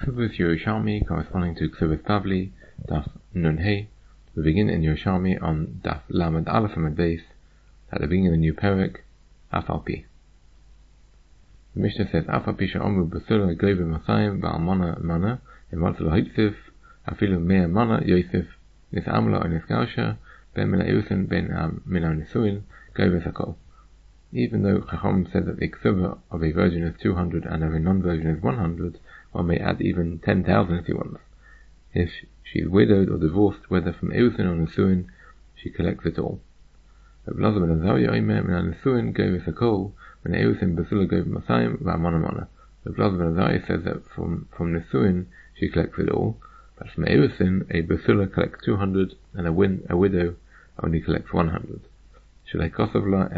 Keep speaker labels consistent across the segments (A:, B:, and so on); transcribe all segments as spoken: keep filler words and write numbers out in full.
A: Ksubos Yerushalmi corresponding to Ksubos Bavli, Daf Nun Hey. We begin in Yerushalmi on Daf Lamed Aleph Amud Beis at the beginning of the new Perek, Afal Pi. The Mishnah says, Afal Pi she'omru b'sula goyve Masayim ba'almana mana ematzu l'hoitziv afilu mea mana yosef nis'amla or nisgausha ben min ha'erusin ben min ha'nisuin goyve sakol. Even though Chacham said that the Ksubah of a virgin is two hundred and of a non-virgin is one hundred, one may add even ten thousand if he wants. If she is widowed or divorced, whether from Erusin or Nisuin, she collects it all. From Nisuin says that from, from Nisuin she collects it all, but from Erusin a Basula collects two hundred and a, win, a widow only collects one hundred. Because he wrote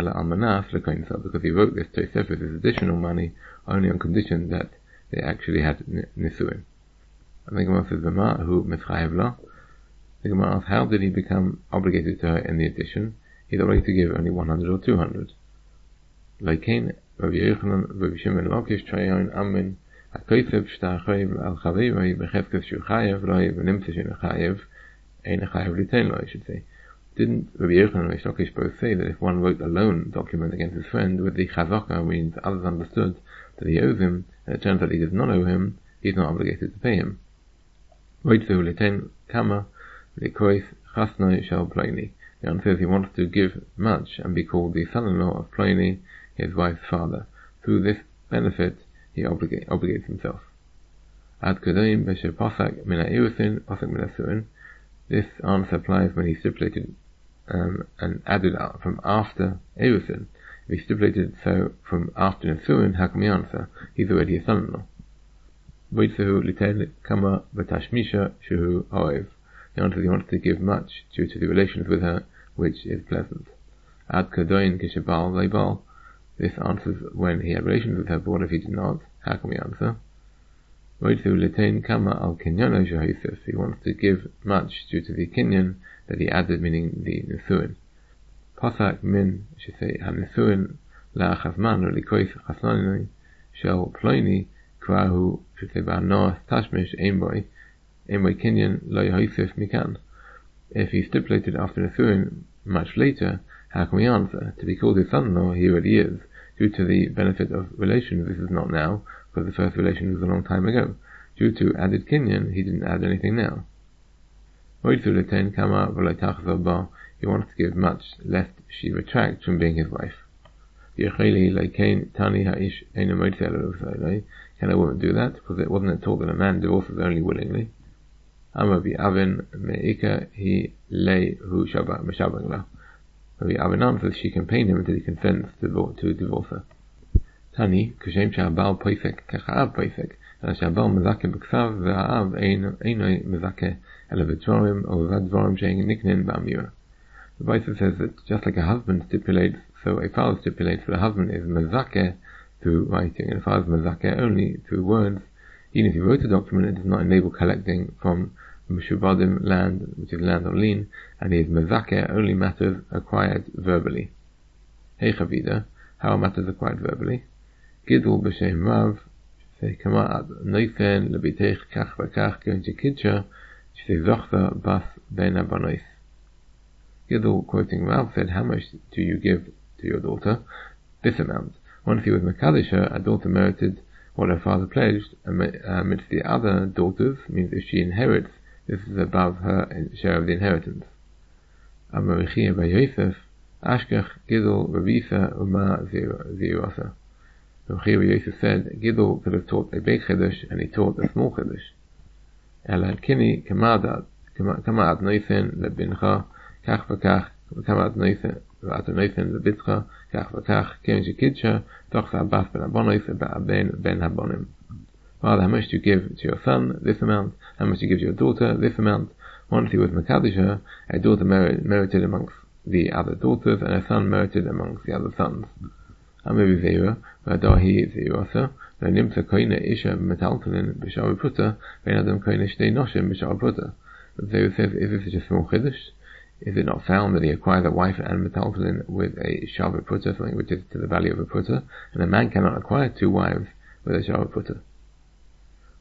A: this Tosefos, this additional money, only on condition that they actually had Nisuin. And the Gemara says, V'ma hu mitchayev la. The Gemara asks, how did he become obligated to her in the addition? He's obligated to give only one hundred or two hundred. Like Rabbi Yochanan, Rabbi Shimon Lakish, Trayon, Amin, HaKosef, Shtachayev, Al-Chavev, Becheskes, Shuchayev, Loi, V'nimtze, Shuchayev, Ein Chayev Litein Lo, I should say. Didn't Rabbi Yochanan and Rabbi Lakish both say that if one wrote a loan document against his friend with the Chazaka, means others understood that he owes him, and it turns out he does not owe him, he is not obligated to pay him? Roitzu Litein Kama, Likois, Chasnoi Shel Ploni. The answer says he wants to give much and be called the son-in-law of Ploni, his wife's father. Through this benefit, he obligate, obligates himself. Ad Kodoim Beshe Pasak Mina Erusin, Pasak Mina Suin. This answer applies when he stipulated um, and added from after Erusin. If he stipulated so from after Nisuin, how can we answer? He's already a son-in-law. Roitzu Litein Kama V'tashmisha Shuhu Oev. The answer is he wants to give much due to the relations with her, which is pleasant. Ad Kodoin Kishabal Leibal. This answers when he had relations with her, but what if he did not? How can we answer? Roitzu Litein Kama Al Kinyono Shehosef. He wants to give much due to the Kinyon that he added, meaning the Nisuin. Pasak Min, should say, HaNisuin La'achazman or Likois Chasnoni Shel Ploni Krahu, should say, Ba'anoas Tashmish Aimboy Aimboy Kinyon Lo Yehosef Mikan. If he stipulated after Nisuin much later, how can we answer? To be called his son-in-law, he already is. Due to the benefit of relations, this is not now, because the first relation was a long time ago. Due to added Kinyon, he didn't add anything now. He wants to give much, lest she retract from being his wife. Can a woman do that? Because it wasn't it taught that a man divorces only willingly. Rabbi Avin answers she can pain him until he consents to, to divorce her. Tani, Kshem Shabal Poisek, Kachaav Poisek, and Shabal Mezake B'Ksav, Ve'aav Einoi Mezake, Elevidvorim, or Vadvorim Shein Niknin Ba'amira. The Bible says that just like a husband stipulates, so a father stipulates that a husband is Mezake through writing, and a father is Mezake only through words. Even if he wrote a document, it does not enable collecting from Meshubadim land, which is land on lien, and he is Mezake only matters acquired verbally. Hey Chavida, how are matters acquired verbally? Gidul b'shem Rav, say Kama ad Noifen lebitech kach v'kach going to Kidsha, say Zochta bas ben abanois. Gidul, quoting Rav, said, how much do you give to your daughter? This amount. Once he was Makadisha, a daughter merited what her father pledged, amidst the other daughters, means if she inherits, this is above her share of the inheritance. Amarichia by Yosef, Ashkach, Gidul, Rabisa, Uma, Ziruasa. Rabbi Yosef said, Gidul could have taught a big chiddush, and he taught a small chiddush. Elad Kini, Kamad Noifen, Lebincha, Kach Vakach, Kamad Noifen, Vat Noifen, Lebitcha, Kach Vakach, Kem Shekidsha, Toch Abbas ben Abonis, Ben Ben Habonim. Father, how much do you give to your son? This amount. How much do you give to your daughter? This amount. Once he was Makadisha, a daughter merit, merited amongst the other daughters, and a son merited amongst the other sons. Amavi Zera, Vadahi Zerasa, Nimsa Koina Isha Metaltalin, Bishar Puta, Benadam Koina Shtei Noshim, Bishar Puta. But Zera says, is this just a small chiddush? Is it not found that he acquired a wife and metaltalin with a Shavah Puta, something which is to the value of a Puta, and a man cannot acquire two wives with a Shavah Puta?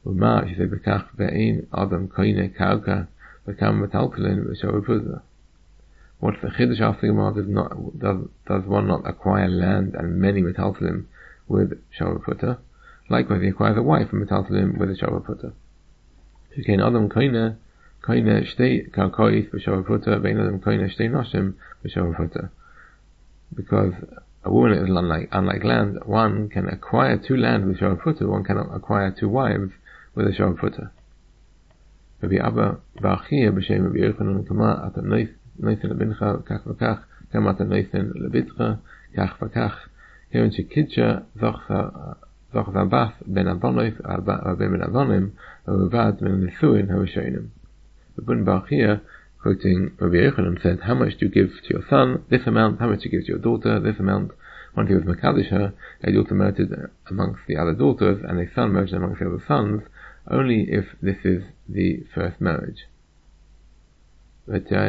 A: Uma, she said, Bekach ve'ein adam koine karka v'kam metaltalin v'shavaputah. What's the Chiddush after Gemara? Does not does does one not acquire land and many metaltalim with shavaputah? Likewise, he acquires a wife and metaltalim with a shavaputah. Shekain adam koine koine shtei karkois v'shavaputah ve'ein adam koine shtei noshim v'shavaputah. Because a woman is unlike unlike land. One can acquire two land with shavaputah. One cannot acquire two wives with a shavaputah. Rabbi Abba bar Chia b'shem Rabbi Yochanan kama at nois noisen lebincha kach v'kach kama at noisen lebitcha kach v'kach kevin shekidcha zoch zabas ben abonois ben ben abonim uvad ben nesuin havishonim. Rabbi bar Chia, quoting Rabbi Yochanan, said, how much do you give to your son? This amount. How much do you give to your daughter? This amount. Once he was Mekadosh her, a daughter murdered amongst the other daughters, and a son murdered amongst the other sons, only if this is the first marriage. This is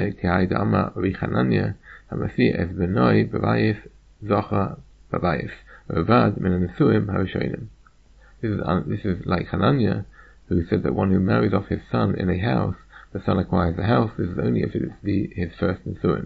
A: this is like Hananiah, who said that one who marries off his son in a house, the son acquires the house. This is only if it is the, his first Nisuin.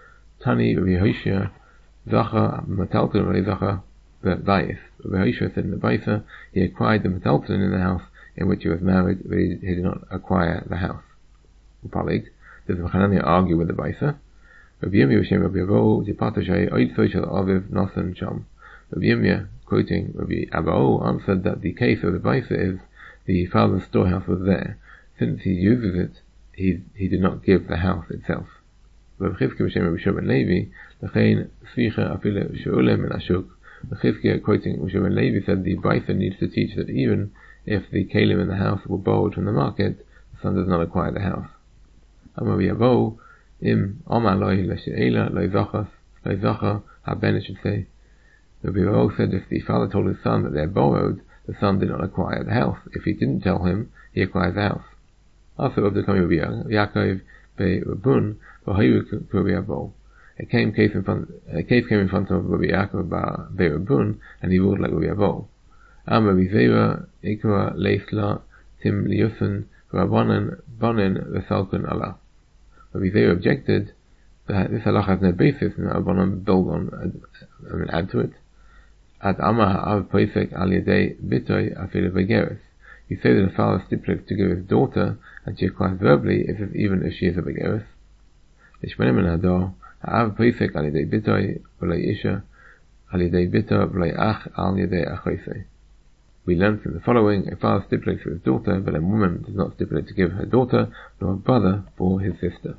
A: Tani Rabbi Hoshea Zacha Metaltalin Rabbi Zacha Bayis. Rabbi Hoshea said in the Baisa, he acquired the Metaltalin in the house in which he was married, but he, he did not acquire the house. Upalig. Does Hananiah argue with the Baisa? Rabbi Yirmiyah Hashem Rabbi Avo Dipata Shei Oid Soishal Aviv Nosan Sham. Rabbi Yirmiyah, quoting Rabbi Avo, answered that the case of the Baisa is the father's storehouse was there. Since he uses it, he he did not give the house itself. Rabbi Chizkiah B'Shem Rabbi Shimon Levi, L'chein Sficha Afile She'ulem in Ashuk. Rabbi Chizkiah, quoting Rabbi Shimon Levi, said the Baisa needs to teach that even if the kalim in the house were borrowed from the market, the son does not acquire the house. Amar Yavo Im Omar Loi L'She'ela Loi Zachas Loi Zacha HaBen should say. Rabbi Yavo said if the father told his son that they are borrowed, the son did not acquire the house. If he didn't tell him, he acquired the house. Also, of the coming of Yaakov be Rabun, Vahayu Rabbi Avo. A case came in front. A case came in front of Rabbi Yaakov be Rabun, and he ruled like Rabbi Avo. Am Rabbi Zera Ikra Leisla Tim Liusen Rabbanan Banin Vesalkun Allah. Rabbi Zera objected that this halacha has no basis, and Rabbanan build on uh, and add to it. At Amma Ha'av Pesek Al Yedei Bitoy Afil Vegeres. You say that a father stipulates to give his daughter, and she acquires verbally, if it's even if she is a begeres. Lishmanim and Hador, Ha'av Pesek Al Yedei Bitoy V'lei Isha Al Yedei Bito V'lei Ach Al Yedei Achosei. We learn from the following: a father stipulates for his daughter, but a woman does not stipulate to give her daughter, nor a brother for his sister.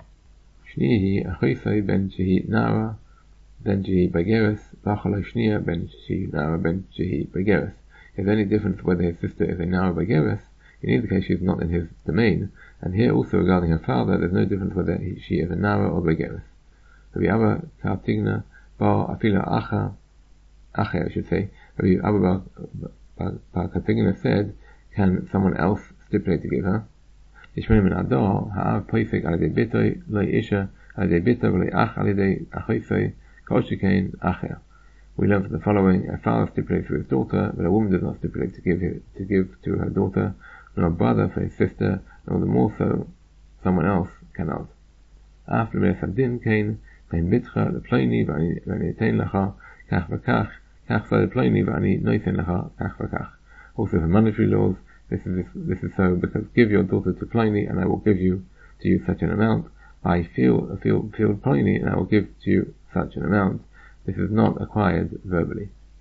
A: Shnihi Achosei ben Shehi Nara ben Shehi Begeres, V'achaloi Shniya ben Shehi Nara ben Shehi Begeres. If there's any difference whether his sister is a Nara Begeres, in either case she is not in his domain, and here also regarding her father, there's no difference whether he, she is a Nara or Begeres. Rabbi Abba Kartigna Bar Afila Acha, Acha I should say, Rabbi Abba Bar, Bar, Bar Kartigna said, can someone else stipulate to give her? Yishmanim and Ador, Ha'av Pesek Alidei Bitoy, Loi Isha, Alidei Bito, Loi Ach, Alidei Achosei, Kol Shekain Acher. We learn from the following: a father stipulates for his daughter, but a woman does not stipulate to give his, to give to her daughter, nor a brother for his sister, nor the more so someone else cannot. After Meres Hadin came, came Mitcha lePloni v'ani etein lecha kach v'kach, kach lePloni v'ani noiten lecha kach v'kach. Also for monetary laws, this is this, this is so because give your daughter to Ploni, and I will give you to you such an amount. Buy field a field field Ploni, and I will give to you such an amount. This is not acquired verbally.